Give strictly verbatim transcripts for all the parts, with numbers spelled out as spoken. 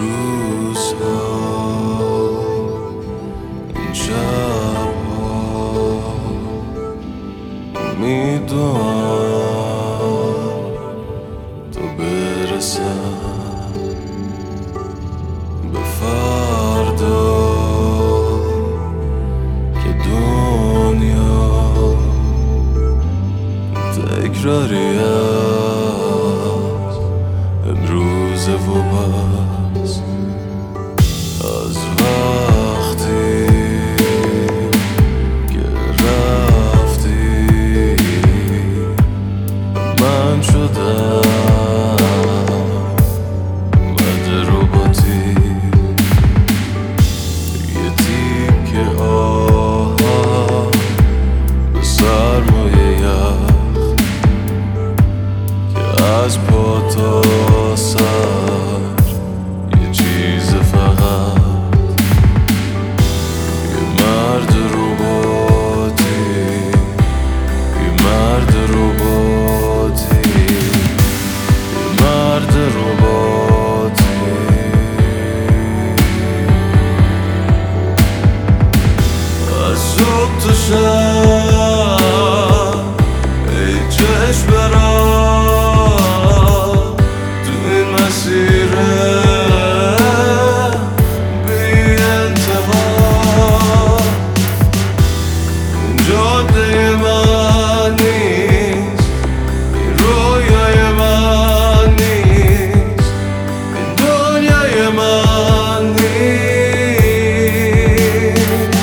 روزها این شبها امیدوارم تو برسم به فردا که دنیا تکراری از امروز و بس از وقتی که رفتی من شدم مد رباطی یه تیکه آه به سرمایه یخ که از پا تا سر یه چیز فقط یه مرد رباطی یه مرد رباطی یه مرد رباطی از صبح تا شب ای چشم برام تو این مسیره بی انتها این جاده من نیست این رویای من نیست این دنیای من نیست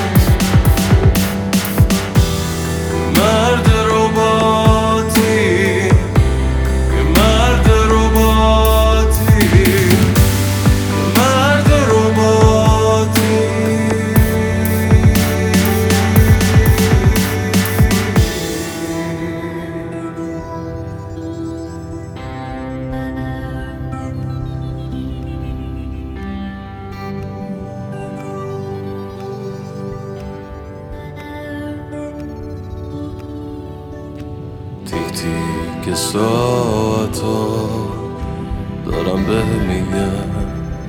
مرد رباطی یه مرد رباطی یه مرد رباطی تیک تیک ساعتا دارم به میگم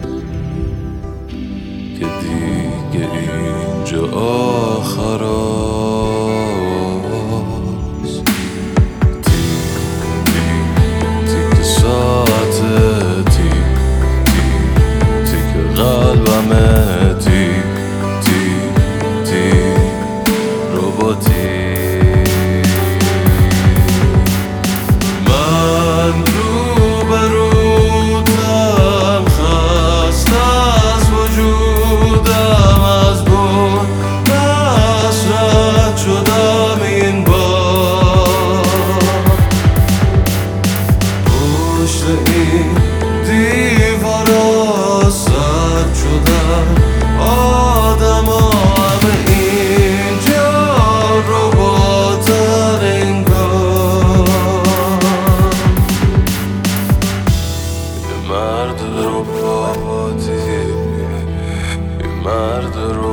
که دیگه اینجا آخراست. تیک تیک تیک ساعت تیک تیک تیک قلبمه تیک تیک تیک رباطی من روبروتم خسته از وجودم از بن حسرت شدم این بار پشت این دیوارا سرد شدم آدما همه اینجا رباطن انگار یه مرد رباطی یه مرد رباطی